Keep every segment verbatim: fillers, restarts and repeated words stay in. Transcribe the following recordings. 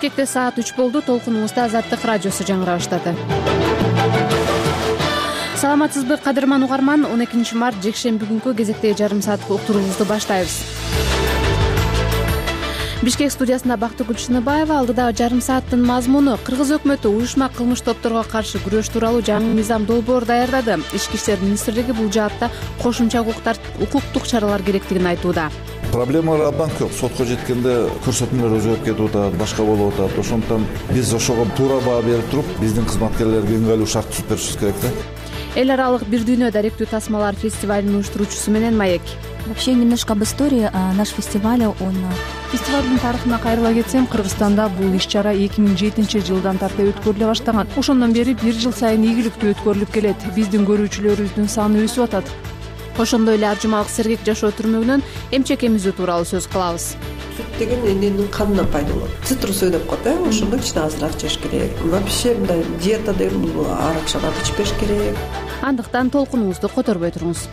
Бишкекте саат үч болду. Толкунубузда Азаттык радиосу жаңыра баштады. Саламатсызбы кадырман угарман, он экинчи март жекшемби күнкү кезектеги жарым сааттык уктуруубузду баштайбыз. Бишкек студиясында Бактыгүл Чыныбаева. Алдыдагы жарым сааттын мазмуну: кыргыз өкмөтү уюшма кылмыш топторго каршы күрөш тууралуу жаңы мыйзам долбоор даярдады. Ички иштер министрлиги бул жаатта кошумча укуктук чаралар керектигин айтууда. Проблемалар абдан көп. Сотко жеткенде көрсөтмөлөр өзгөрүп кетип атат, башка болуп атат. Ошондуктан биз ошого туура баа берип туруп, биздин кызматкерлерге ыңгайлуу шарт түзүп беришибиз керек да. Эл аралык бир дүйнө даректүү тасмалар фестивалынын уюштуруучусу менен Маек. Вообще немножко об истории наш фестиваля. Он фестивалдын тарыхына кайрыла кетсем, Кыргызстанда бул иш-чара эки миң жетинчи жылдан тарта өткөрүлө баштаган. Ошондон бери бир жыл сайын ийгиликтүү өткөрүлүп келет. Биздин көрүүчүлөрүбүздүн саны өсүп атат. Ошондой эле ар жумалык сергек жашоо түрмөгүнөн эмчек эмизүү тууралуу сөз кылабыз. Сүт деген эненин канынан пайда болот. Цитрус деп коет, э, ошондо кичине азыраак жеш керек. Вообще мындай диета деген бул арак шарап ичпеш керек. Андыктан толкунуңузду которбой туруңуз.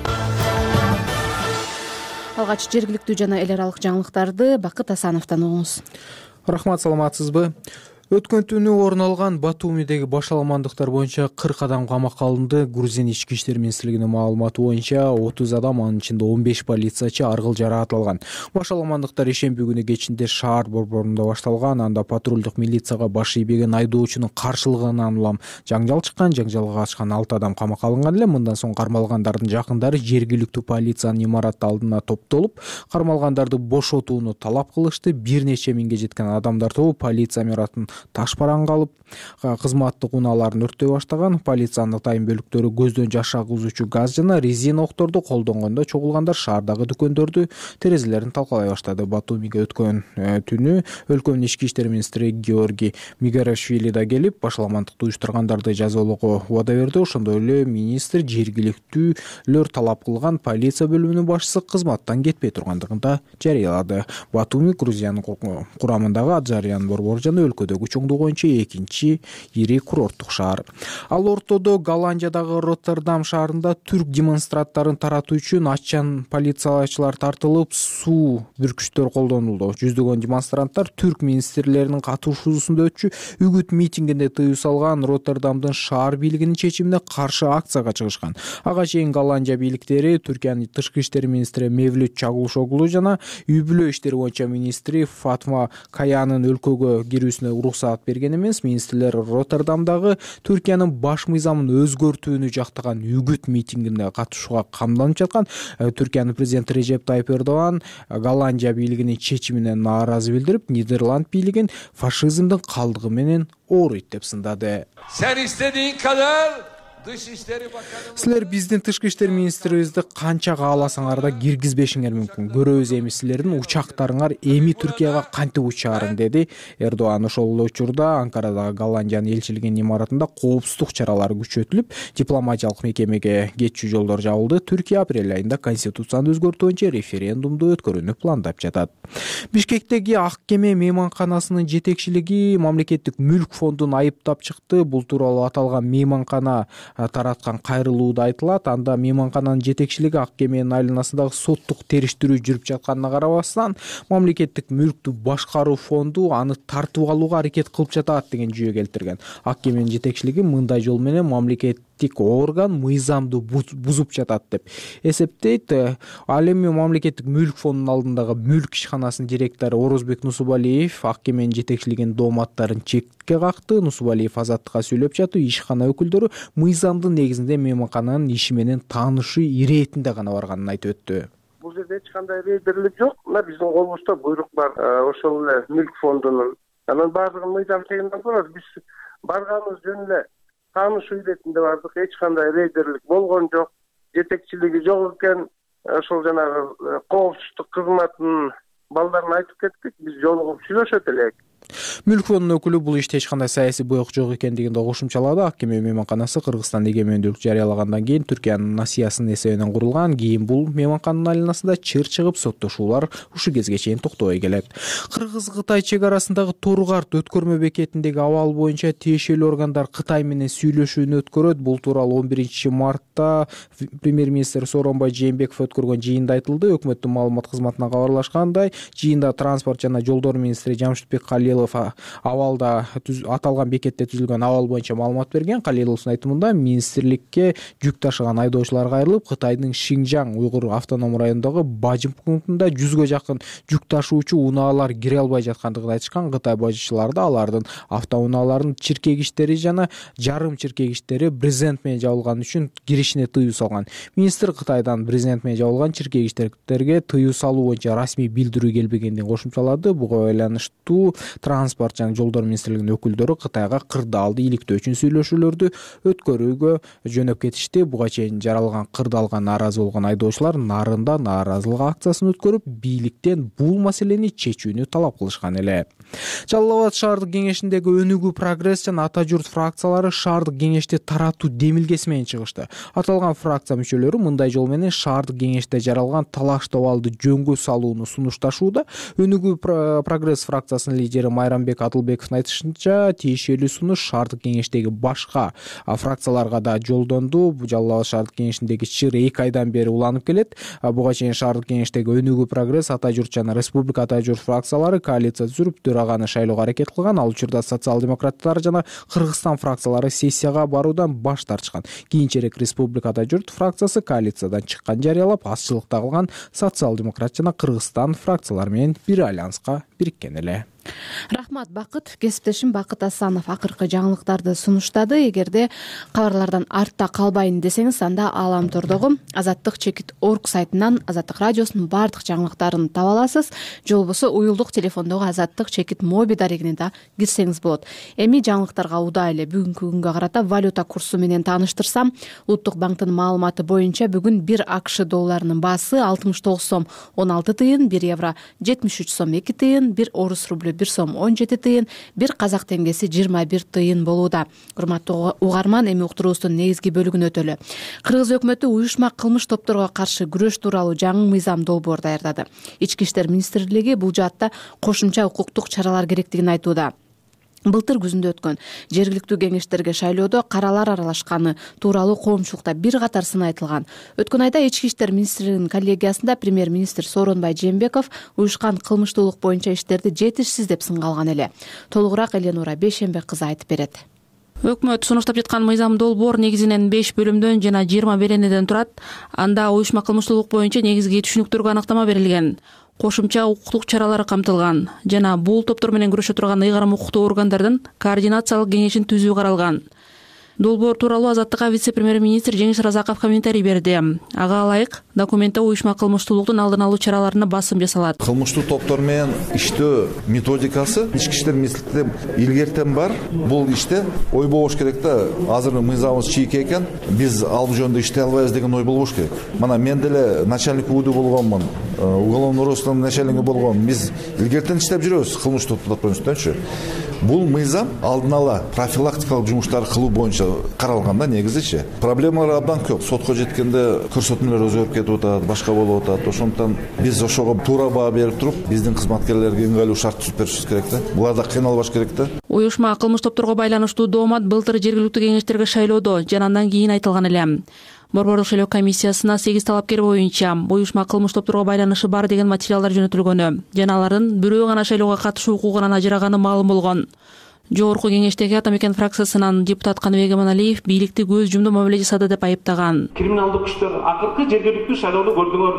Алгач жергиликтүү жана эл аралык жаңылыктарды Бакыт Асановдон угуңуз. Рахмат, саламатсызбы? Өткөн түнү орун алган Батумидеги башаламандыктар боюнча кырк адам камакка алынды. Грузин ички иштер министрлигинин маалыматы боюнча отуз адам, анын ичинде он беш полициячы аргыл жараат алган. Башаламандыктар ишемби күнү кечинде шаар борборунда башталган. Анда патрулдук милицияга баш ийбеген айдоочунун каршылыгынан улам жаңжал чыккан. Жаңжалга катышкан алты адам камакка алынган эле. Мындан соң кармалгандардын жакындары жергиликтүү полициянын имараты алдына топтолуп, кармалгандарды бошотууну талап кылышты. Бир нече миңге жеткен адамдар тобу полиция имаратын таш бараңга алып, кызматтык унааларын өрттөй баштаган. Полициянын атайын бөлүктөрү көздөн жаш агызуучу газ жана резина окторду колдонгондо чогулгандар шаардагы дүкөндөрдү терезелерин талкалай баштады. Батумиге өткөн түнү өлкөнүн ички иштер министри Георгий Мигарашвили да келип, башаламандыкты уюштургандарды жазалоого убада берди. Ошондой эле министр жергиликтүүлөр талап кылган полиция бөлүмүнүн башчысы кызматтан кетпей тургандыгын да жарыялады. Батуми Грузиянын курамындагы Аджариян борбору жана өлкөдөгү чоңдугу боюнча экинчи ири курорттук шаар. Ал ортодо Голландиядагы Роттердам шаарында түрк демонстранттарын таратуу үчүн аччан полициячылар тартылып, суу бүркүчтөр колдонулду. Жүздөгөн демонстранттар түрк министрлеринин катышуусунда өтчү үгүт митингинде тыюу салган Роттердамдын шаар бийлигинин чечимине каршы акцияга чыгышкан. Ага чейин Голландия бийликтери Түркиянын тышкы иштер министри Мевлют Чагушоглу жана үй бүлө иштери боюнча министри Фатма Каянын өлкөгө кирүүсүнө уруксаат берген эмес. Министрлер Роттердамдагы Түркиянын баш мыйзамын өзгөртүүнү жактаган үгүт митингине катышууга камданып жаткан. Түркиянын президенти Режеп Тайып Эрдоган Голландия бийлигинин чечимине нааразы билдирип, Нидерланд бийлигин фашизмдин калдыгы менен ооруйт деп сындады. Sen istediğin kadar Силер биздин тышкы иштер министрибизди канча кааласаңар да киргизбешиңер мүмкүн. Көрөбүз эми силердин учактарыңар эми Түркияга кантип учаарын, деди Эрдоган. Ошол эле учурда Анкарадагы Голландиянын элчилигинин имаратында коопсуздук чаралары күчөтүлүп, дипломатиялык мекемеге кетчү жолдор жабылды. Түркия апрель айында конституцияны өзгөртүү боюнча референдумду өткөрүүнү пландап жатат. Бишкектеги Ак кеме мейманканасынын жетекчилиги мамлекеттик мүлк фондун айыптап чыкты. Бул тууралуу аталган мейманкана тараткан кайрылууда айтылат. Анда мейманкананын жетекчилиги Ак кеменин айланасындагы соттук териштирүү жүрүп жатканына карабастан, мамлекеттик мүлктү башкаруу фонду аны тартып алууга аракет кылып жатат деген жүйө келтирген. Ак кеменин жетекчилиги мындай жол менен мамлекеттик орган мыйзамды бузуп жатат деп эсептейт. Ал эми мамлекеттик мүлк фондунун алдындагы мүлк ишканасынын директору Орозбек Нусубалиев Ак кеменин жетекчилигинин дооматтарын чекке какты. Нусубалиев Азаттыкка сүйлөп жатып, ишкана өкүлдөрү мыйзамдын негизинде мейманкананын иши менен таанышуу иретинде гана барганын айтып өттү. Бул жерде эч кандай рейдерлик жок. Мына биздин колубузда буйрук бар, ошол эле мүлк фондунун. Анан баардыгын мыйзам чегинде көрөбүз. Биз барганыбыз жөн эле таанышуу иретинде бардык. Эч кандай рейдерлик болгон жок. Жетекчилиги жок экен. Ошол жанагы коопсуздук кызматынын балдарына айтып кеттик. Биз жолугуп сүйлөшөт элек. Мүлк фондунун өкүлү бул иште эч кандай саясий боек жок экендигин да кошумчалады. Ак кеме мейманканасы Кыргызстан эгемендүүлүк жарыялагандан кийин Түркиянын насыясынын эсебинен курулган. Кийин бул мейманкананын айланасында чыр чыгып, соттошуулар ушу кезге чейин токтобой келет. Кыргыз-Кытай чек арасындагы Торгарт өткөрмө бекетиндеги абал боюнча тиешелүү органдар Кытай менен сүйлөшүүнү өткөрөт. Бул тууралуу он биринчи мартта премьер-министр Сооронбай Жээнбеков өткөргөн жыйында айтылды. Өкмөттүн маалымат кызматына кабарлашкандай, жыйында транспорт жана жолдор министри Жамшитбек Калиев Калилов абалда аталган бекетте түзүлгөн абал боюнча маалымат берген. Калиловдун айтымында министрликке жүк ташыган айдоочулар кайрылып, Кытайдын Шинжаң уйгур автоном районундагы бажым пунктунда жүзгө жакын жүк ташуучу унаалар кире албай жаткандыгын айтышкан. Кытай бажычылары да алардын автоунааларынын чиркегиштери жана жарым чиркегиштери брезент менен жабылган үчүн киришине тыюу салган. Министр Кытайдан брезент менен жабылган чиркегиштерге тыюу салуу боюнча расмий билдирүү келбегендигин кошумчалады. Буга байланыштуу транспорт жана жолдор министрлигинин өкүлдөрү Кытайга кырдаалды иликтөө үчүн сүйлөшүүлөрдү өткөрүүгө жөнөп кетишти. Буга чейин жаралган кырдаалга нааразы болгон айдоочулар Нарында нааразылык акциясын өткөрүп, бийликтен бул маселени чечүүнү талап кылышкан эле. Жалал Абад шаардык кеңешиндеги Өнүгүү Прогресс жана Ата журт фракциялары шаардык кеңешти таратуу демилгеси менен чыгышты. Аталган фракция мүчөлөрү мындай жол менен шаардык кеңеште жаралган талаш абалды жөнгө салууну сунушташууда. Өнүгүү Прогресс фракциясынын лидери Майрамбек Адылбековдун айтышынча, тиешелүү сунуш шаардык кеңештеги башка фракцияларга да жолдонду. Жалал Абад шаардык кеңешиндеги чыр эки айдан бери уланып келет. Буга чейин шаардык кеңештеги Өнүгүү Прогресс, Ата журт жана Республика Ата журт фракциялары коалиция түзүп төраганы шайлоого аракет кылган. Ал учурда социал-демократтар жана Кыргызстан фракциялары сессияга баруудан баш тартышкан. Кийинчерээк Республика Ата журт фракциясы коалициядан чыккан жарыялап, азчылыкта калган социал-демократ жана Кыргызстан фракциялары менен бир альянска бириккен эле. Рахмат Бакыт. Кесиптешим Бакыт Асанов акыркы жаңылыктарды сунуштады. Эгерде кабарлардан артта калбайын десеңиз, анда Ааламтордогу Азаттык чекит орг сайтынан Азаттык радиосунун бардык жаңылыктарын таба аласыз. Же болбосо уюлдук телефондогу Азаттык чекит моби дарегине да кирсеңиз болот. Эми жаңылыктарга удаа эле бүгүнкү күнгө карата валюта курсу менен тааныштырсам, Улуттук банктын маалыматы боюнча бүгүн бир АКШ долларынын баасы алтымыш тогуз сом он алты тыйын, бир евро жетимиш үч сом эки тыйын, бир орус рублю бир сом он жети тыйын, бир казак теңгеси жыйырма бир тыйын болууда. Урматтуу угарман, эми уктуруубуздун негизги бөлүгүнө өтөлү. Кыргыз өкмөтү уюшма кылмыш топторго каршы күрөш тууралуу жаңы мыйзам долбоор даярдады. Ички иштер министрлиги бул жаатта кошумча укуктук чаралар керектигин айтууда. Былтыр күзүндө өткөн жергиликтүү кеңештерге шайлоодо каралар аралашканы тууралуу коомчулукта бир катар сын айтылган. Өткөн айда Ички иштер министрлигинин коллегиясында премьер-министр Сооронбай Жээнбеков уюшкан кылмыштуулук боюнча иштерди жетишсиз деп сынга алган эле. Толугураак Эленура Бейшембек кызы айтып берет. Өкмөт сунуштап жаткан мыйзам долбоор негизинен беш бөлүмдөн жана жыйырма беренеден турат. Анда уюшма кылмыштуулук боюнча негизги түшүнүктөргө аныктама берилген. Кошумча укуктук чаралары камтылган жана бул топтор менен күрөшө турган ыйгарым укуктуу органдардын координациялык кеңешин түзүү каралган. Долбоор тууралуу Азаттыкка вице-премьер-министр Жеңиш Разаков комментарий берди. Ага ылайык документте уюшма кылмыштуулуктун алдын алуу чараларына басым жасалат. Кылмыштуу топтор менен иштөө методикасы ички иштер министрлигинде илгертен бар. Бул иште ой болбош керек да. Азыр мыйзамыбыз чийке экен, биз ал жөнүндө иштей албайбыз деген ой болбош керек. Мана мен деле начальник УД болгонмун, уголовный розыскнын начальниги болгом. Биз илгертен иштеп жүрөбүз кылмыштуу топторчу. Бул мыйзам алдын ала профилактикалык жумуштар кылуу боюнча каралган да негизичи. Проблемалар абдан көп. Сотко жеткенде көрсөтмөлөр өзгөрүп кетип атат, башка болуп атат. Ошондуктан биз ошого туура баа берип туруп, биздин кызматкерлерге ыңгайлуу шарт түзүп беришибиз керек да. Булар да кыйналбаш керек да. Уюшма кылмыш топторго байланыштуу доомат былтыр жергиликтүү кеңештерге шайлоодо жана андан кийин айтылган эле. Борбордук шайлоо комиссиясына сегиз талапкер боюнча уюшма кылмыш топторго байланышы бар деген материалдар жөнөтүлгөнү жана алардын бирөө гана шайлоого катышуу укугунан ажыраганы маалым болгон. Жогорку кеңештеги Атамекен фракциясынын депутат Каныбек Аманалиев бийликти көз жумду мамиле жасады деп айыптаган. Криминалдык күчтөр акыркы жергиликтүү шайлоону көрдүңөр.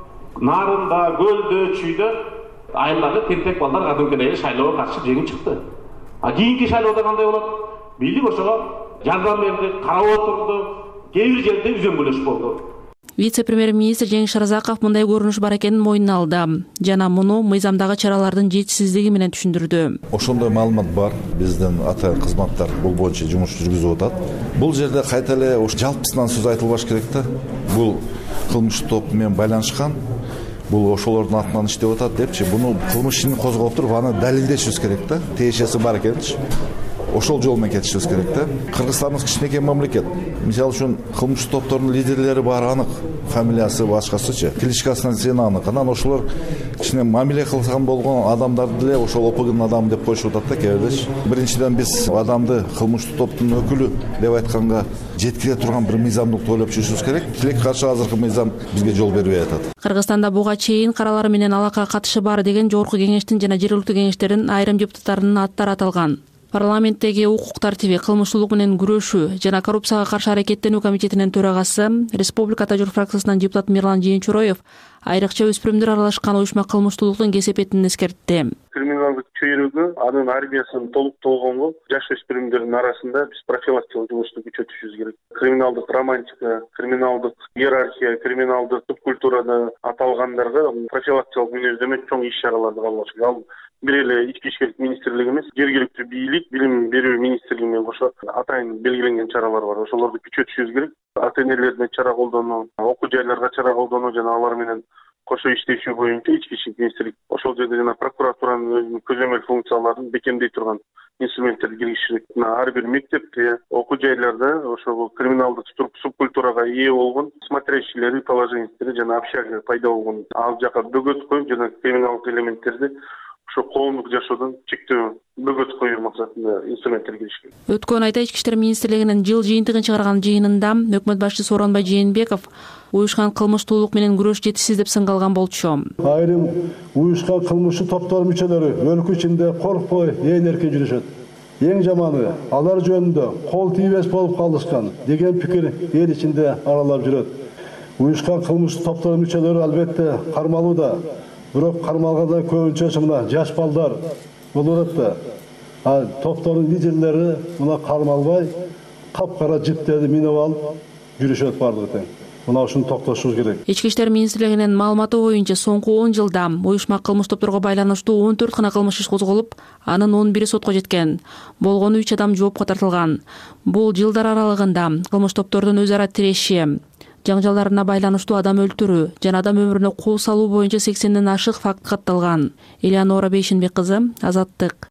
Нарында, Көлдө, Чүйдө айылдагы тентек балдар кадимки эле шайлоого катышып жеңип чыкты. А кийинки шайлоодо кандай болот? Бийлик ошого жардам берди, карап отурду. Кээ бир жерде үзөңгүлөш болду. Вице-премьер-министр Жеңиш Разаков мындай көрүнүш бар экенин мойнуна алды жана муну мыйзамдагы чаралардын жетишсиздиги менен түшүндүрдү. Ошондой маалымат бар. Биздин ата кызматтар бул боюнча жумуш жүргүзүп атат. Бул жерде кайта эле ош жалпысынан сөз айтылбаш керек да. Бул кылмыштуу топ менен байланышкан. Бул ошолордун атынан иштеп атат депчи, буну кылмыш ишин козгоп туруп аны далилдешибиз керек да. Тиешеси бар экенчи. ошол жол менен кетишибиз керек да. Кыргызстаныбыз кичинекей мамлекет. Мисалы үчүн кылмыштык топтордун лидерлери баары анык, фамилиясы башкасычы, кличкасынан сен анык. Анан ошолор кичине мамиле кылган болгон адамдарды деле ошол ОПГнын адамы деп коюшуп атат да кээбирдечи. Биринчиден биз адамды кылмыштык топтун өкүлү деп айтканга жеткире турган бир мыйзамдыкты ойлоп чыгышыбыз керек. Тилекке каршы азыркы мыйзам бизге жол бербей атат. Кыргызстанда буга чейин каралары менен алака катышы бар деген жогорку кеңештин жана жергиликтүү кеңештердин айрым депутаттарынын аттары аталган. Парламенттеги укук тартиби, кылмыштуулук менен күрөшүү жана коррупцияга каршы аракеттенүү комитетинин төрагасы, Республикада Жур фракциясынан депутат Мирлан Жээнчуроев айрыкча өспүрүмдөр аралашкан уюшма кылмыштуулуктун кесепетин эскертти. Криминалдык чөйрөгү анын армиясын толуктолгонго жаш өспүрүмдөрдүн арасында биз профилактикалык жумушту күчөтүшүбүз керек. Криминалдык романтика, криминалдык иерархия, криминалдык субкультурада аталгандарга профилактикалык мүнөздөмө чоң иш-чараларды кабыл алыш керек. Бир эле ички иштер министрлиги эмес, жергиликтүү бийлик, билим берүү министрлиги менен кошо атайын белгиленген чаралар бар. Ошолорду күчөтүшүбүз керек. Ата-энелердин чара колдонуу, окуу жайларга чара колдонуу жана алар менен кошо иштешүү боюнча ички иштер министрлиги ошол жерде жана прокуратуранын өзүнүн көзөмөл функцияларын бекемдей турган инструменттерди киргизишет. Ар бир мектепте, окуу жайларда ошол криминалдык субкультурага ээ болгон смотрящийлери, положениястери жана общага пайда болгон ал жака бөгөт коюп жана криминалдык элементтерди ошо коомдук жашоодон чектөө бөгөт коюу максатында инструменттер кириш керек. Өткөн айда Ички иштер министрлигинин жыл жыйынтыгын чыгарган жыйынында өкмөт башчысы Сооронбай Жээнбеков уюшкан кылмыштуулук менен күрөш жетишсиз деп сынгалган болчу. Айрым уюшкан кылмыштык топтор мүчөлөрү өлкө ичинде коркпой ээн эркин жүрүшөт. Эң жаманы алар жөнүндө кол тийбес болуп калышкан деген пикир эл ичинде аралап жүрөт. Уюшкан кылмыштык топтор мүчөлөрү албетте кармалууда. Бирок кармалгандан көбүнчөсү мына жаш балдар болот да. А топтордун лидерлери мына кармалбай капкара жиптерди минип алып жүрүшөт бардыгы тең. Мына ушуну токтотушубуз керек. Ички иштер министрлигинин маалыматы боюнча соңку он жылда уюшма кылмыш топторго байланыштуу он төрт гана кылмыш иш козголуп, анын он бири сотко жеткен. Болгону үч адам жоопко тартылган. Бул жылдар аралыгында кылмыш топтордун өз ара тиреши, жаңжалдарына байланыштуу адам өлтүрүү жана адам өмүрүнө кол салуу боюнча сексенден ашык факт катталган. Элеонора Бейшенбек кызы, Азаттык.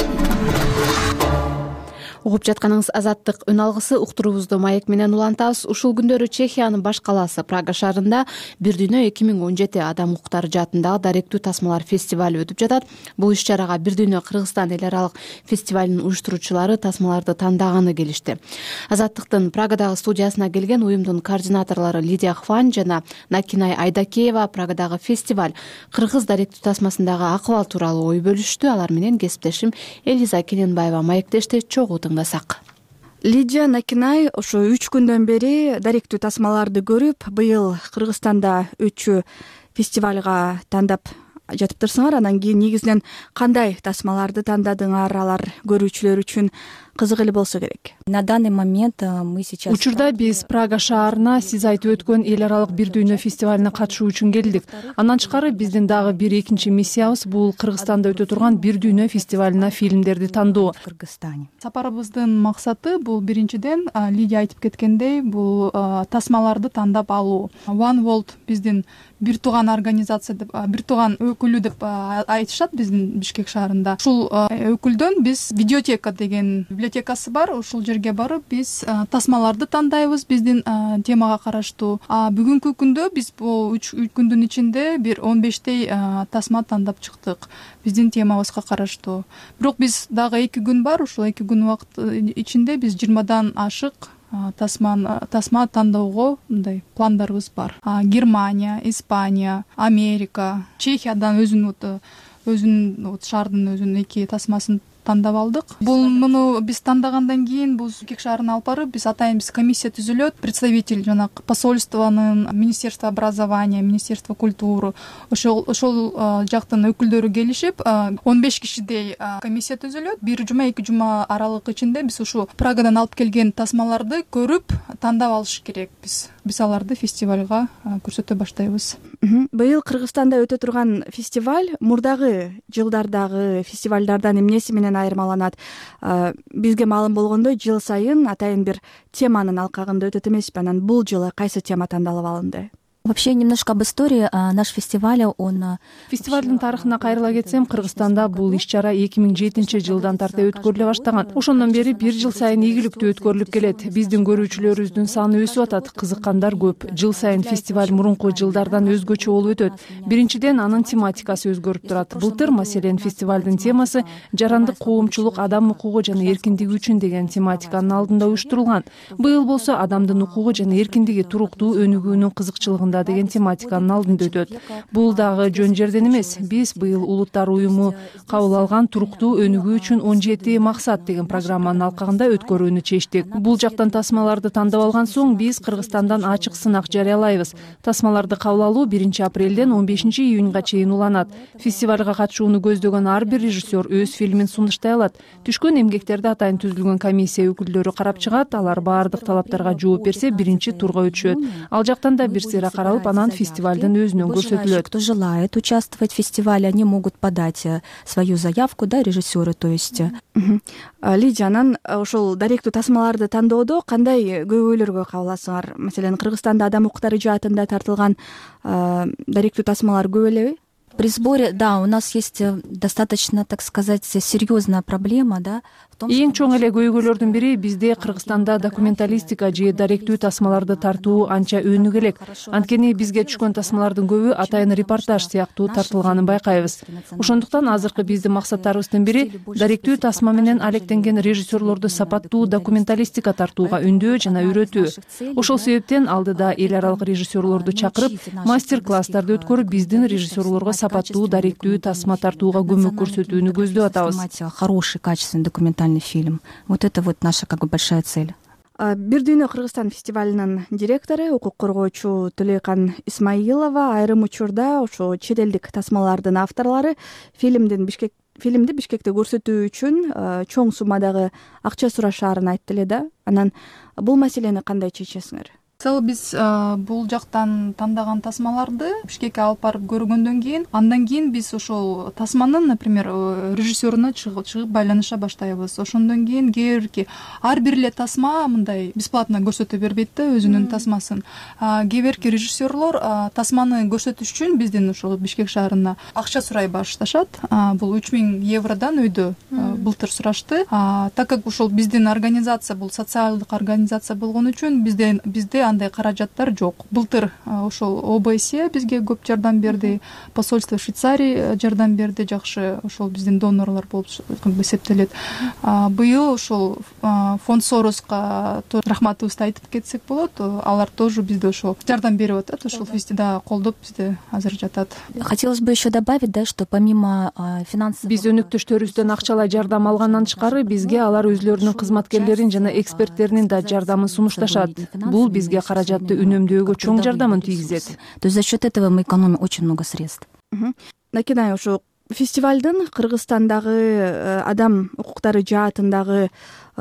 Угуп жатканыңыз Азаттык үн алгысы. Уктуруубузду маек менен улантабыз. Ушул күндөрү Чехиянын баш калаасы Прага шаарында Бир дүйнө эки миң он жети адам укуктары жаатындагы даректүү тасмалар фестивали өтүп жатат. Бул иш-чарага Бир дүйнө Кыргызстан эл аралык фестивалынын уюштуруучулары тасмаларды тандаганы келишти. Азаттыктын Прагадагы студиясына келген уюмдун координаторлору Лидия Хван жана Накинай Айдакеева Прагадагы фестиваль кыргыз даректүү тасмасындагы акыбал тууралуу ой бөлүштү. Алар менен кесиптешим Элиза Кененбаева маектешти. Чогуу тыңдасак. Лидия, Накинай, ошо үч күндөн бери даректүү тасмаларды көрүп, быйыл Кыргызстанда өтчү фестивалга тандап жатыптырсыңар. Анан кийин негизинен кандай тасмаларды тандадыңар? Алар көрүүчүлөр үчүн кызык эле болсо керек. На данный момент мы сейчас Учурда биз Прага шаарына сиз айтып өткөн эл аралык Бир дүйнө фестивалине катышуу үчүн келдик. Андан тышкары биздин дагы бир экинчи миссиябыз бул Кыргызстанда өтө турган Бир дүйнө фестивалине фильмдерди тандоо. в Кыргызстане. Сапарыбыздын максаты бул биринчиден Лидия айтып кеткендей, бул тасмаларды тандап алуу. One World биздин бир тууган организация деп, бир тууган өкүлү деп айтышат биздин Бишкек шаарында. Ушул өкүлдөн биз видеотека деген библиотекасы бар. Ушул жерге барып биз тасмаларды тандайбыз биздин темага караштуу. Бүгүнкү күндө биз бул үч күндүн ичинде бир он бештей тасма тандап чыктык биздин темабызга караштуу. Бирок биз дагы эки күн бар. Ушул эки күн убакыт ичинде биз жыйырмадан ашык тасма тасма тандоого мындай пландарыбыз бар. Германия, Испания, Америка, Чехиядан өзүнүн өзүнүн шаардын өзүнүн эки тасмасын тандап алдык. Бул муну биз тандагандан кийин бул Бишкек шаарына алып барып биз атайын биз комиссия түзүлөт. Представитель жана посольствонун, Министерство образования, Министерство культуры ошол ошол жактын өкүлдөрү келишип он беш кишидей комиссия түзүлөт. Бир жума эки жума аралык ичинде биз ушу Прагадан алып келген тасмаларды көрүп тандап алыш керек. Биз биз аларды фестивалга көрсөтө баштайбыз. Быйыл Кыргызстанда өтө турган фестиваль мурдагы жылдардагы фестивалдардан эмнеси менен айырмаланат? Бизге маалым болгондой, жыл сайын атайын бир теманын алкагында өтөт эмеспи? Анан бул жылы кайсы тема тандалып алынды? Вообще немножко об истории наш фестиваля. Он фестивалдын тарыхына кайрыла кетсем, Кыргызстанда бул иш-чара эки миң жетинчи жылдан тарта өткөрүлө баштаган. Ошондон бери бир жыл сайын ийгиликтүү өткөрүлүп келет. Биздин көрүүчүлөрүбүздүн саны өсүп атат, кызыккандар көп. Жыл сайын фестиваль мурунку жылдардан өзгөчө болуп өтөт. Биринчиден анын тематикасы өзгөрүп турат. Былтыр, маселен, фестивалдын темасы жарандык коомчулук адам укугу жана эркиндиги үчүн деген тематиканын алдында уюштурулган. Быйыл болсо адамдын укугу жана эркиндиги туруктуу өнүгүүнүн кызыкчылыгында деген тематиканын алдында өтөт. Бул дагы жөн жерден эмес. Биз быйыл Улуттар уюму кабыл алган туруктуу өнүгүү үчүн он жети максат деген программанын алкагында өткөрүүнү чечтик. Бул жактан тасмаларды тандап алган соң биз Кыргызстандан ачык сынак жарыялайбыз. Тасмаларды кабыл алуу биринчи апрелден он бешинчи июньга чейин уланат. Фестивалга катышууну көздөгөн ар бир режиссер өз фильмин сунуштай алат. Түшкөн эмгектерди атайын түзүлгөн комиссия өкүлдөрү карап чыгат. Алар баардык талаптарга жооп берсе, биринчи турга өтүшөт. Ал жактан да бир сыйра каралып, анан фестивалдын өзүнөн көрсөтүлөт. Кто желает участвовать в фестивале, они могут подать свою заявку, да, режиссеры, то есть. Лидия, анан ошол даректүү тасмаларды тандоодо кандай көйгөйлөргө кабыласыңар? Маселен, Кыргызстанда адам укуктары жаатында тартылган даректүү тасмалар көп элеби? При сборе, да, у нас есть достаточно, так сказать, серьезная проблема, да. Эң чоң эле көйгөйлөрдүн бири бизде Кыргызстанда документалистика же даректүү тасмаларды тартуу анча өнүгө элек. Анткени бизге түшкөн тасмалардын көбү атайын репортаж сыяктуу тартылганын байкайбыз. Ошондуктан азыркы биздин максаттарыбыздын бири даректүү тасма менен алектенген режиссерлорду сапаттуу документалистика тартууга үндөө жана үйрөтүү. Ошол себептен алдыда эл аралык режиссерлорду чакырып, мастер-класстарды өткөрүп, биздин режиссерлорго сапаттуу даректүү тасма тартууга көмөк көрсөтүүнү көздөп атабыз. Хороший, качественный документальный фильм. Вот это вот наша как бы большая цель. Бир дүйнө Кыргызстан фестивалынын директору, укук коргоочу Төлөйкан Исмаилова айрым учурда ошо чет элдик тасмалардын авторлору фильмдин Бишкек фильмди Бишкекте көрсөтүү үчүн чоң суммадагы акча сурашаарын айтты эле да. Анан бул маселени кандай чечесиңер? Мисалы биз бул жактан тандаган тасмаларды Бишкекке алып барып көргөндөн кийин, андан кийин биз ошол тасманын, например, режиссеруна чыгып байланыша баштайбыз. Ошондон кийин кээ бирки ар бир эле тасма мындай бесплатно көрсөтө бербейт да өзүнүн тасмасын. Кээ бирки режиссерлор тасманы көрсөтүш үчүн биздин ошол Бишкек шаарына акча сурай башташат. Бул үч миң евродан өйдө былтыр сурашты. Так как ошол биздин организация бул социалдык организация болгон үчүн бизде бизде андай каражаттар жок. Былтыр ошол О Б С бизге көп жардам берди, посольство Швейцария жардам берди, жакшы ошол биздин донорлор болуп эсептелет. Быйыл ошол фонд Сороска рахматыбызды айтып кетсек болот. Алар тоже бизде ошол жардам берип атат, ошол фестивалда колдоп бизде азыр жатат. Хотелось бы еще добавить, да, что помимо финансовых биз өнөктөштөрүбүздөн акчалай жардам алгандан тышкары бизге алар өзлөрүнүн кызматкерлерин жана эксперттеринин да жардамын сунушташат. Бул бизге каражатты үнөмдөөгө чоң жардамын тийгизет. То есть за счет этого мы экономим очень много средств. Накинай, ошо фестивалдын Кыргызстандагы адам укуктары жаатындагы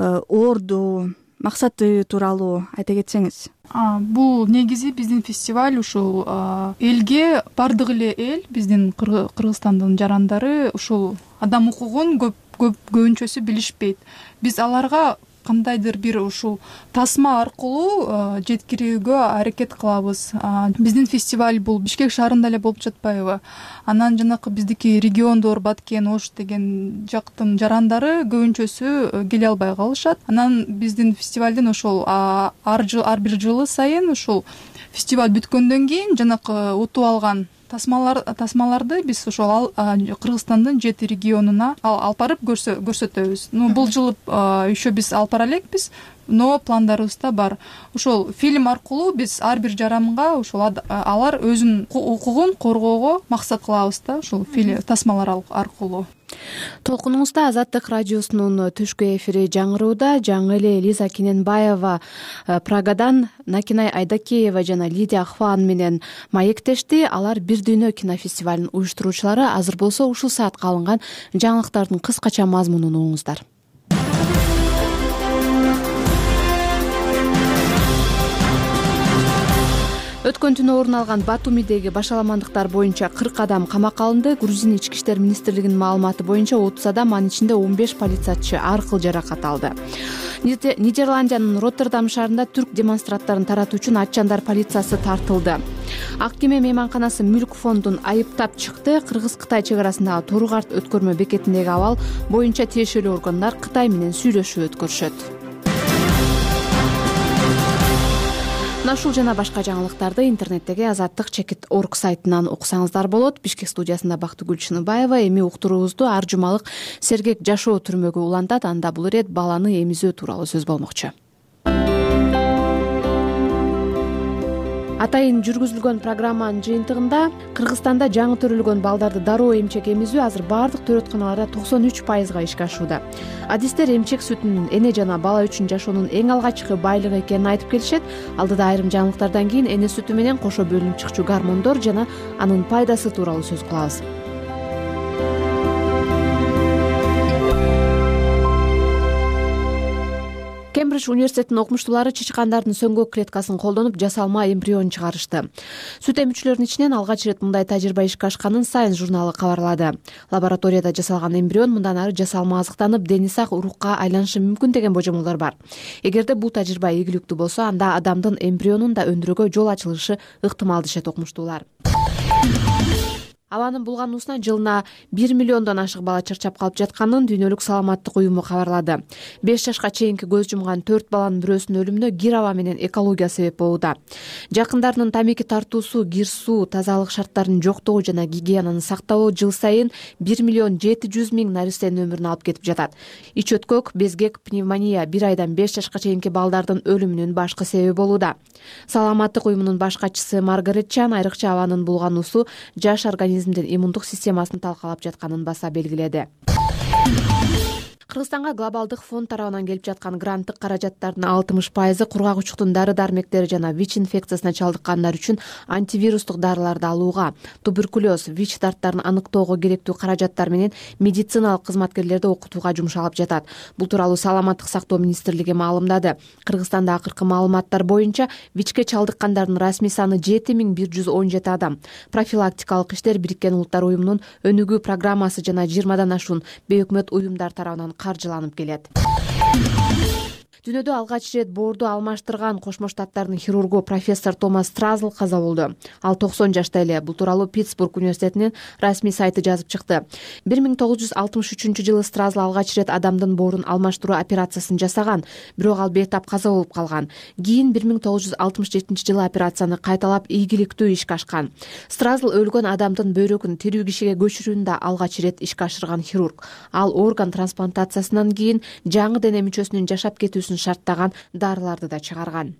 орду, максаты тууралуу айта кетсеңиз. Бул негизи биздин фестиваль ушул элге, бардык эле эл, биздин Кыргызстандын жарандары ушул адам укугун көп көбүнчөсү билишпейт. Биз аларга кандайдыр бир ушул тасма аркылуу жеткирүүгө аракет кылабыз. Биздин фестиваль бул Бишкек шаарында эле болуп жатпайбы? Анан жанакы биздики региондор, Баткен, Ош деген жактын жарандары көбүнчөсү келе албай калышат. Анан биздин фестивалдын ошол ар жыл ар бир жылы сайын ушул фестиваль бүткөндөн кийин жанакы утуп алган тасмалар тасмаларды биз ошол Кыргызстандын жети регионуна алып барып көрсөтөбүз. Ну бул жылы еще биз алып бара элекпиз, но пландарыбызда бар. Ошол фильм аркылуу биз ар бир жаранга ошол алар өзүнүн укугун коргоого максат кылабыз да, ошол тасмалар аркылуу. Толкунуңузда Азаттык радиосунун түшкү эфири жаңырууда. Жаңы эле Лиза Кененбаева Прагадан Накинай Айдакеева жана Лидия Ахван менен маектешти. Алар Бир дүйнө кинофестивалынын уюштуруучулары. Азыр болсо ушул саатка алынган жаңылыктардын кыскача мазмунун угуңуздар. Өткөн түнү орун алган Батумидеги башаламандыктар боюнча кырк адам камакка алынды. Грузин ички иштер министрлигинин маалыматы боюнча отуз адам, анын ичинде он беш полициячы ар кыл жаракат алды. Нидерландиянын Роттердам шаарында түрк демонстранттарын таратуу үчүн аччандар полициясы тартылды. Ак кеме мейманканасы Мүлк фондун айыптап чыкты. Кыргыз Кытай чек арасындагы Тору-Карт өткөрмө бекетиндеги абал боюнча тиешелүү органдар Кытай менен сүйлөшүү өткөрүшөт. Ушул жана башка жаңылыктарды интернеттеги азаттык чекит орг сайтынан уксаңыздар болот. Бишкек студиясында Бактыгүл Чыныбаева эми уктуруубузду ар жумалык сергек жашоо түрмөгү улантат. Анда бул ирет баланы эмизүү тууралуу сөз болмокчу. Атайын жүргүзүлгөн программанын жыйынтыгында Кыргызстанда жаңы төрөлгөн балдарды дароо эмчек эмизүү азыр бардык төрөтканаларда токсон үч пайызга ишке ашууда. Адистер эмчек сүтүнүн эне жана бала үчүн жашоонун эң алгачкы байлыгы экенин айтып келишет. Алдыда айрым жаңылыктардан кийин эне сүтү менен кошо бөлүнүп чыкчу гормондор жана анын пайдасы тууралуу сөз кылабыз. Кембридж университетинин окумуштуулары чычкандардын сөңгөк клеткасын колдонуп жасалма эмбрион чыгарышты. Сүт эмүүчүлөрдүн ичинен алгач ирет мындай тажрыйба ишке ашканын Science журналы кабарлады. Лабораторияда жасалган эмбрион мындан ары жасалма азыктанып, дени сак урукка айланышы мүмкүн деген божомолдор бар. Эгерде бул тажрыйба ийгиликтүү болсо, анда адамдын эмбрионун да өндүрүүгө жол ачылышы ыктымал дешет окумуштуулар. Абанын булгануусуна жылына бир миллиондон ашык бала чарчап калып жатканын Дүйнөлүк саламаттык уюму кабарлады. беш жашка чейинки көз жумган төрт баланын бирөөсүнүн өлүмүнө кир аба менен экология себеп болууда. Жакындарынын тамеки тартуусу, кир суу, тазалык шарттарынын жоктугу жана гигиенаны сактабоо жыл сайын бир миллион жети жүз миң наристенин өмүрүн алып кетип жатат. Ич өткөк, безгек, пневмония бир айдан беш жашка чейинки балдардын өлүмүнүн башкы себеби болууда. Саламаттык уюмунун баш катчысы Маргарет Чан айрыкча абанын булгануусу жаш организм иммундук системасын талкалап жатканын баса белгиледи. Кыргызстанга глобалдык фонд тарабынан келип жаткан гранттык каражаттардын алтымыш пайызы кургак учуктун дары-дармектери жана ВИЧ инфекциясына чалдыккандар үчүн антивирустук дарыларды алууга, туберкулез, ВИЧ дарттарын аныктоого керектүү каражаттар менен медициналык кызматкерлерди окутууга жумшалып жатат. Бул тууралуу Саламаттык сактоо министрлиги маалымдады. Кыргызстанда акыркы маалыматтар боюнча ВИЧке чалдыккандардын расмий саны жети миң бир жүз он жети адам. Профилактикалык иштер Бириккен Улуттар уюмунун өнүгүү программасы жана жыйырмадан ашуун бейөкмөт уюмдар тарабынан каржыланып келет. Дүйнөдө алгач ирет боорду алмаштырган Кошмо Штаттардын хирургу профессор Томас Стразл каза болду. Ал токсон жашта эле. Бул тууралуу Питтсбург университетинин расмий сайты жазып чыкты. бир миң тогуз жүз алтымыш үчүнчү жылы Стразл алгач ирет адамдын боорун алмаштыруу операциясын жасаган, бирок ал бейтап каза болуп калган. Кийин бир миң тогуз жүз алтымыш жетинчи жылы операцияны кайталап ийгиликтүү ишке ашкан. Стразл өлгөн адамдын бөйрөгүн тирүү кишиге көчүрүүнү да алгач ирет ишке ашырган хирург. Ал орган трансплантациясынан кийин жаңы дене мүчөсүнүн жашап кетүүсүн шарттаган дарыларды да чыгарган.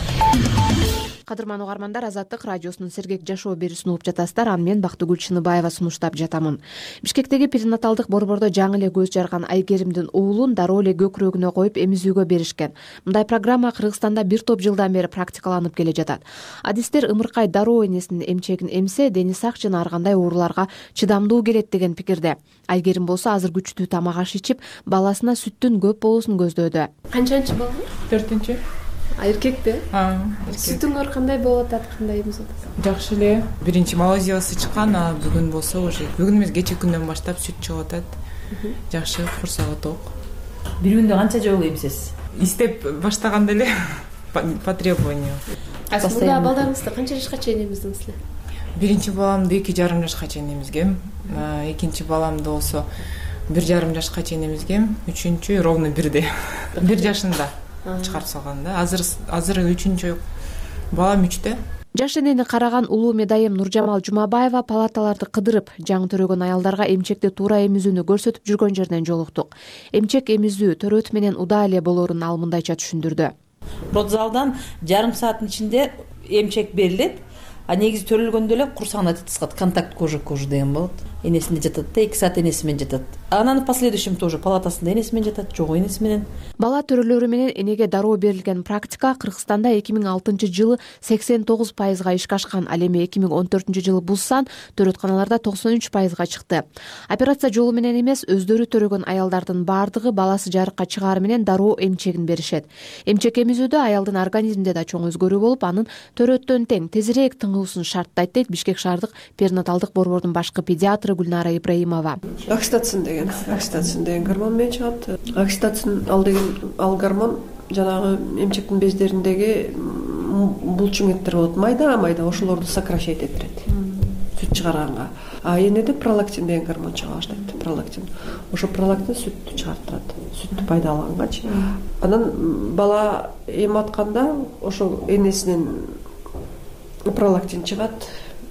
Кадырман угармандар, Азаттык радиосунун сергек жашоо берүүсүн угуп жатасыздар. Аны мен Бактыгүл Чыныбаева сунуштап жатамын. Бишкектеги перинаталдык борбордо жаңы эле көз жарган Айгеримдин уулун дароо эле көкүрөгүнө коюп эмизүүгө беришкен. Мындай программа Кыргызстанда бир топ жылдан бери практикаланып келе жатат. Адистер ымыркай дароо энесинин эмчегин эмсе, дени сак жана ар кандай ооруларга чыдамдуу келет деген пикирде. Айгерим болсо азыр күчтүү тамак аш ичип, баласына сүттүн көп болуусун көздөөдө. Канчанчы бала? төртүнчү. А эркекпи? Сүтүңөр кандай болуп атат, кандай эмиз атат? Жакшы эле. Биринчи Малайзиясы чыккан, а бүгүн болсо уже бүгүн эмес, кечээ күндөн баштап сүт чыгып атат. Жакшы, курсагы ток. Бир күндө канча жолу эмсиз? Истеп баштаганда эле по требованию. А сиз мурда балдарыңызды канча жашка чейин эмиздиңиз эле? Биринчи баламды эки жарым жашка чейин эмизгем. Экинчи баламды болсо бир жарым жашка чейин эмизгем. Үчүнчү ровно бирде. Бир жашында чыгарып салган да. Азыр азыр үчүнчү балам үчтө. Жаш энени караган улуу медайым Нуржамал Жумабаева палаталарды кыдырып, жаңы төрөгөн аялдарга эмчекти туура эмизүүнү көрсөтүп жүргөн жерден жолуктук. Эмчек эмизүү төрөт менен удаа эле болоорун ал мындайча түшүндүрдү. Родзалдан жарым сааттын ичинде эмчек берилет. А негизи төрөлгөндө эле курсагына тытышат, контакт кожа к коже деген болот. Энесинде жатат да, эки саат энеси менен жатат. Анан в последующем тоже палатасында энеси менен жатат, жок энеси менен. Бала төрөлөрү менен энеге дароо берилген практика Кыргызстанда эки миң алтынчы жылы сексен тогуз пайызга ишке ашкан, ал эми эки миң он төртүнчү жылы бул сан төрөтканаларда токсон үч пайызга чыкты. Операция жолу менен эмес, өздөрү төрөгөн аялдардын бардыгы баласы жарыкка чыгаары менен дароо эмчегин беришет. Эмчек эмизүүдө аялдын организминде да чоң өзгөрүү болуп, анын төрөттөн тең тезирээк тыңуусун шарттайт дейт Бишкек шаардык перинаталдык борбордун башкы педиатры Гүлнара Ибраимова. Окситоцин деген, окситоцин деген гормон менен чыгат. Окситоцин ал деген ал гормон жанагы эмчектин бездериндеги булчуңеттер болот, майда майда, ошолорду сокращать этирет сүт чыгарганга. А энеде пролактин деген гормон чыга баштайт. Пролактин. Ошо пролактин сүттү чыгартат. Сүттү пайдалангачы. Анан бала эм атканда ошол энесинен пролактин чыгат,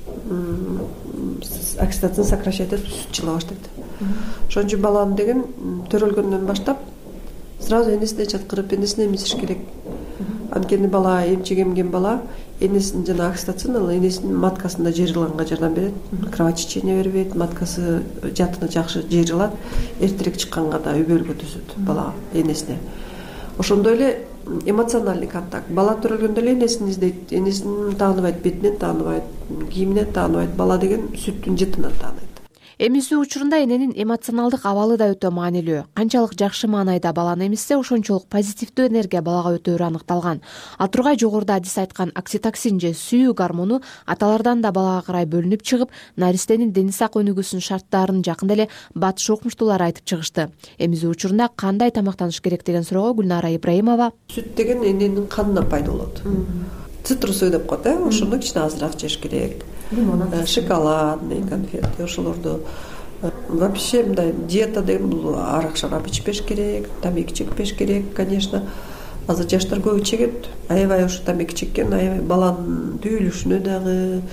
окситоцин сокращать этип сүт чыга баштайт. Ошон үчүн баланы деген төрөлгөндөн баштап сразу энесине жаткырып, энесине эмизиш керек. Анткени бала эмчек эмген бала энесинин жана окситоцин ал энесинин маткасында жыйрылганга жардам берет. Кровотечение бербейт, маткасы жатына жакшы жыйрылат, эртерээк чыкканга да үбөлгө түзөт бала энесине. Ошондой эле эмоциональный контакт. Бала төрөлгөндө эле энесин издейт, энесин тааныбайт, бетинен тааныбайт, кийиминен тааныбайт. Бала деген сүттүн жытынан тааныйт. Эмизүү учурунда эненин эмоционалдык абалы да өтө маанилүү. Канчалык жакшы маанайда баланы эмизсе, ошончолук позитивдүү энергия балага өтөөрү аныкталган. Ал тургай жогоруда адис айткан окситоцин же сүйүү гормону аталардан да балага карай бөлүнүп чыгып, наристенин дени сак өнүгүүсүнүн шарттарын жакында эле батыш окумуштуулар айтып чыгышты. Эмизүү учурунда кандай тамактаныш керек деген суроого Гүлнара Ибраимова: Сүт деген эненин канынан пайда болот. Цитрус деп коет, э, ошону кичине азыраак жеш керек. Шоколадный конфеты, ошолорду вообще мындай диета деген бул арак шарап ичпеш керек, тамеки чекпеш керек, конечно. Азыр жаштар көбү чегет. Аябай ошо тамеки чеккен, аябай баланын түйүлүшүнө дагы,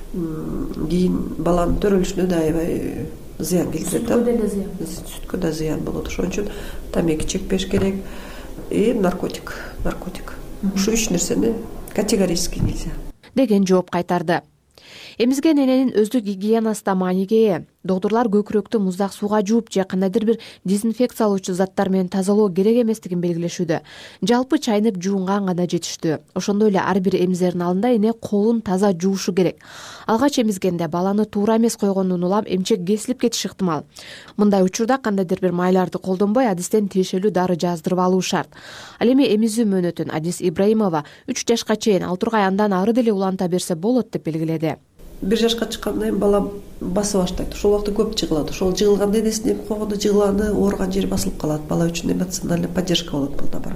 кийин баланын төрөлүшүнө да аябай зыян келтирет. Сүткө деле зыян. Сүткө да зыян болот. Ошон үчүн тамеки чекпеш керек. И наркотик, наркотик. Ушу үч нерсени категорически нельзя деген жооп кайтарды. Эмизген эненин өздүк гигиенасы да мааниге ээ. Доктурлар көкүрөктү муздак сууга жууп же кандайдыр бир дезинфекциялоочу заттар менен тазалоо керек эместигин белгилешүүдө. Жалпы чайнып жуунган гана жетиштүү. Ошондой эле ар бир эмизердин алдында эне колун таза жуушу керек. Алгач эмизгенде баланы туура эмес койгондон улам эмчек кесилип кетиши ыктымал. Мындай учурда кандайдыр бир майларды колдонбой адистен тиешелүү дары жаздырып алуу шарт. Ал эми эмизүү мөөнөтүн Адис Ибраимова үч жашка чейин, ал тургай андан ары деле уланта берсе болот деп белгиледи. Бир жашка чыккандан кийин бала баса баштайт. Ошол убакта көп жыгылат. Ошол жыгылганда энесине эми койгондо жыгылганы, ооруган жери басылып калат. Бала үчүн эмоциональный поддержка болот бул да бар.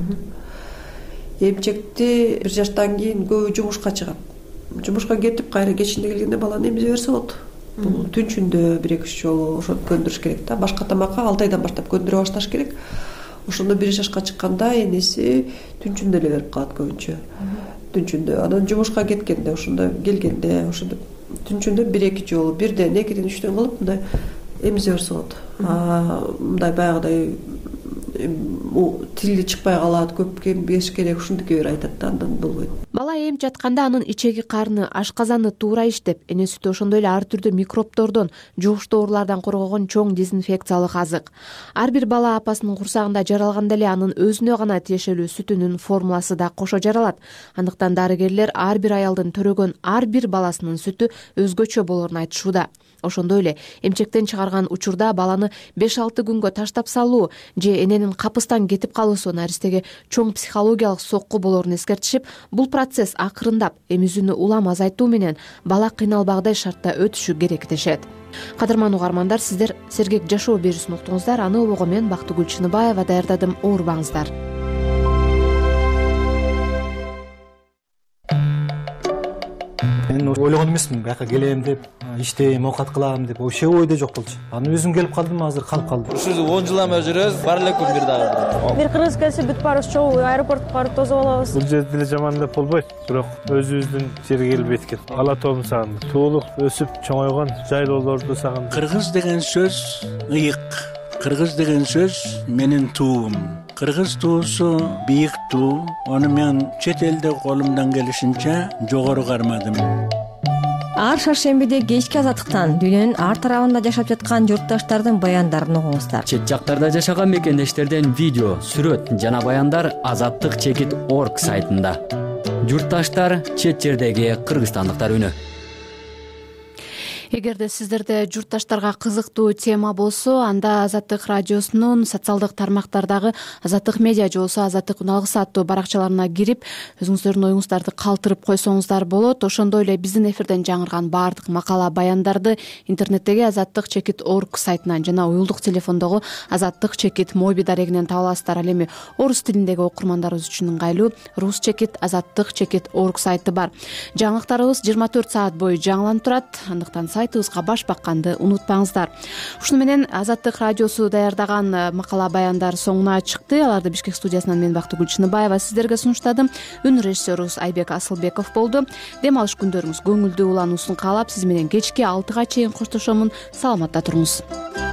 Эмчекти бир жаштан кийин көбү жумушка чыгат. Жумушка кетип, кайра кечинде келгенде баланы эмизе берсе болот. Бул түнчүндө бир эки үч жолу ошону көндүрүш керек да. Башка тамакка алты айдан баштап көндүрө башташ керек. Ошондо бир жашка чыкканда энеси түнчүндө эле берип калат көбүнчө. Түнчүндө. Анан жумушка кеткенде, ошондо келгенде, ошондо түнчүндө бир эки жолу, бирден, экиден, үчтөн кылып мындай эмизе берсе болот. Мындай баягыдай тили чыкпай калат, көп эмгеш керек, ушундуке бир айтат да, андан болбойт. Бала эм жатканда анын ичеги карны, ашказаны туура иштеп, эне сүтү ошондой эле ар түрдүү микробтордон, жугуштуу оорулардан коргогон чоң дезинфекциялык азык. Ар бир бала апасынын курсагында жаралганда эле анын өзүнө гана тиешелүү сүтүнүн формуласы да кошо жаралат. Андыктан дарыгерлер ар бир аялдын төрөгөн ар бир баласынын сүтү өзгөчө болоорун айтышууда. Ошондой эле эмчектен чыгарган учурда баланы беш алты күнгө таштап салуу же эненин капыстан кетип калуусу наристеге чоң психологиялык сокку болоорун эскертишип, бул процесс акырындап эмизүүнү улам азайтуу менен бала кыйналбагдай шартта өтүшү керек дешет. Кадырман угармандар, сиздер Сергек жашоо берүүсүн уктуңуздар. Аны обого мен Бактыгүл Чыныбаева даярдадым. Оорубаңыздар. Мен ойлогон эмесмин, бияка келем деп, иштейм, оокат кылам деп, вообще ойдо жок болчу. Анан өзүм келип калдым, азыр калып калдым. Ушул он жыл эме жүрөбүз, бар эле күн бир дагы. Бир кыргыз келсе бүт баарыбыз чогуу аэропортко барып тосуп алабыз. Бул жерде деле жаман деп болбойт, бирок өзүбүздүн жерге келбейт экен. Ала тообун сагындым. Туулук өсүп чоңойгон жайлоолорду сагындым. Кыргыз деген сөз ыйык. Кыргыз деген сөз менин туум. Кыргыз туусу бийик туу. Аны мен чет элде колумдан келишинче жогору кармадым. Ар шаршембиде кечки азаттыктан дүйнөнүн ар тарабында жашап жаткан журтташтардын баяндарын угуңуздар. Чет жактарда жашаган мекендештерден видео, сүрөт жана баяндар азаттык чекит точка орг сайтында. Журтташтар, чет жердеги кыргызстандыктар үнү. эгерде сиздерде журтташтарга кызыктуу тема болсо, анда Азаттык радиосунун социалдык тармактардагы Азаттык медиа же болбосо Азаттык үналгысы аттуу баракчаларына кирип өзүңүздөрдүн оюңуздарды калтырып койсоңуздар болот. Ошондой эле биздин эфирден жаңырган баардык макала баяндарды интернеттеги азаттык чекит орг сайтынан жана уюлдук телефондогу азаттык чекит моби дарегинен таба аласыздар. Ал эми орус тилиндеги окурмандарыбыз үчүн ыңгайлуу рус чекит азаттык чекит орг сайты бар. Жаңылыктарыбыз жыйырма төрт саат бою жаңыланып турат. Андыктан сайтыбызга баш бакканды унутпаңыздар. Ушуну менен Азаттык радиосу даярдаган макала баяндар соңуна чыкты. Аларды Бишкек студиясынан мен Бактыгүл Чыныбаева сиздерге сунуштадым. Үн режиссерубуз Айбек Асылбеков болду. Дем алыш күндөрүңүз көңүлдүү улануусун каалап, сиз менен кечки алтыга чейин коштошомун. Саламатта туруңуз.